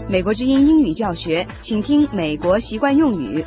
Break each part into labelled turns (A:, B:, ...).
A: 美国之音英语教学，请听美国习惯用语。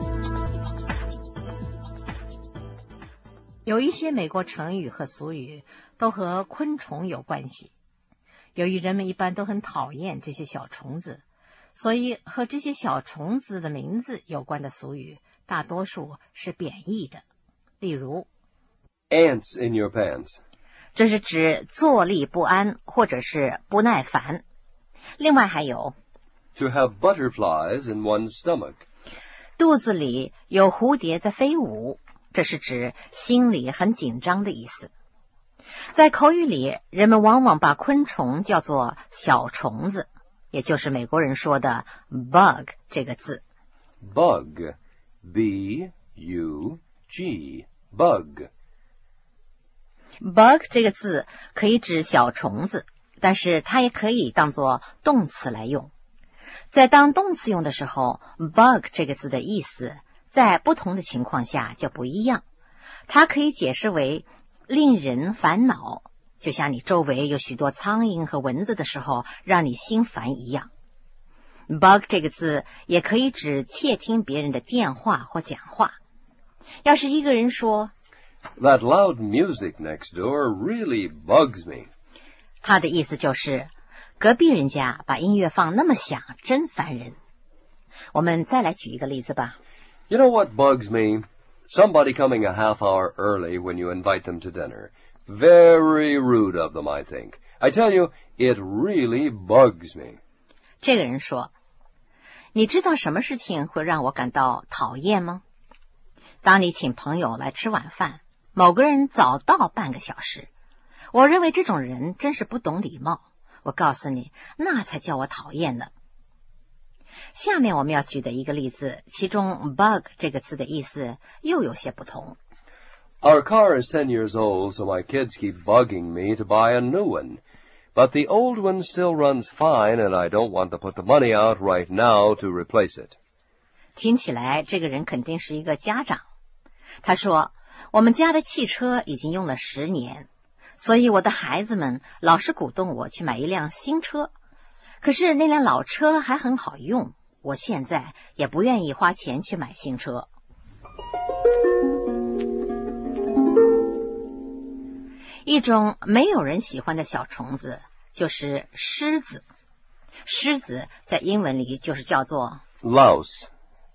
B: 有一些美国成语和俗语都和昆虫有关系。由于人们一般都很讨厌这些小虫子，所以和这些小虫子的名字有关的俗语大多数是贬义的。例如
C: Ants in your pants，
B: 这是指坐立不安或者是不耐烦。另外还有
C: To have butterflies in one's stomach，
B: 肚子里有蝴蝶在飞舞，这是指心里很紧张的意思。在口语里，人们往往把昆虫叫做小虫子，也就是美国人说的 bug 这个字。
C: Bug B-U-G Bug
B: bug 这个字可以指小虫子，但是它也可以当作动词来用。在当动词用的时候， bug 这个字的意思在不同的情况下就不一样。它可以解释为令人烦恼，就像你周围有许多苍蝇和蚊子的时候让你心烦一样。 bug 这个字也可以指窃听别人的电话或讲话。要是一个人说
C: That loud music next door really bugs me，
B: 他的意思就是隔壁人家把音乐放那么响，真烦人。我们再来举一个例子吧。
C: You know what bugs me? Somebody coming a half hour early when you invite them to dinner. Very rude of them, I think. I tell you, it really bugs me.
B: 这个人说，你知道什么事情会让我感到讨厌吗？当你请朋友来吃晚饭，某个人早到半个小时，我认为这种人真是不懂礼貌。我告诉你，那才叫我讨厌呢。下面我们要举的一个例子，其中 bug 这个词的意思又有些不同。
C: Our car is 10 years old, so my kids keep bugging me to buy a new one. But the old one still runs fine, and I don't want to put the money out right now to replace it.
B: 听起来这个人肯定是一个家长。他说，我们家的汽车已经用了10年，所以我的孩子们老是鼓动我去买一辆新车。可是那辆老车还很好用，我现在也不愿意花钱去买新车。一种没有人喜欢的小虫子就是虱子。虱子在英文里就是叫做
C: Louse.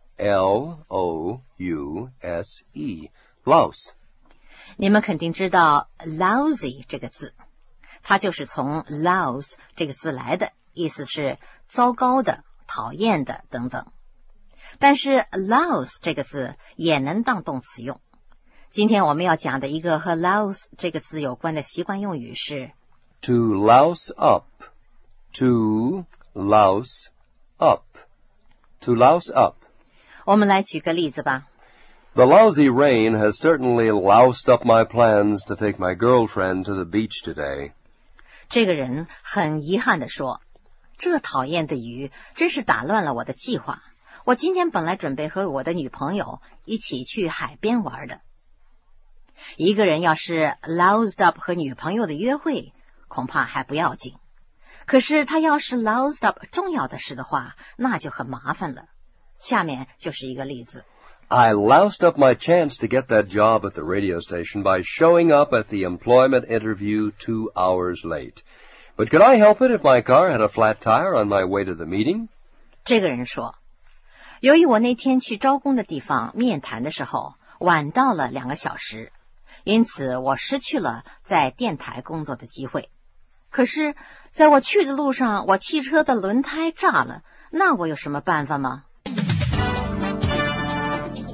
C: L-O-U-S-E. Louse.
B: 你们肯定知道 lousy 这个字，它就是从 louse 这个字来的，意思是糟糕的、讨厌的等等。但是 louse 这个字也能当动词用。今天我们要讲的一个和 louse 这个字有关的习惯用语是
C: To louse up. To louse up. To louse up.
B: 我们来举个例子吧。
C: The lousy rain has certainly loused up my plans to take my girlfriend to the beach today.
B: 这个人很遗憾地说，这讨厌的雨真是打乱了我的计划。我今天本来准备和我的女朋友一起去海边玩的。一个人要是 loused up 和女朋友的约会，恐怕还不要紧。可是他要是 loused up 重要的事的话，那就很麻烦了。下面就是一个例子。
C: I loused up my chance to get that job at the radio station by showing up at the employment interview 2 hours late. But could I help it if my car had a flat tire on my way to the meeting?
B: 这个人说，由于我那天去招工的地方面谈的时候晚到了2个小时，因此我失去了在电台工作的机会。可是在我去的路上，我汽车的轮胎炸了，那我有什么办法吗？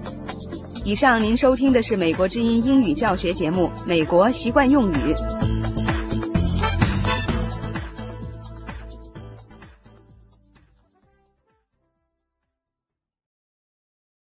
A: 以上您收听的是美国之音英语教学节目《美国习惯用语》。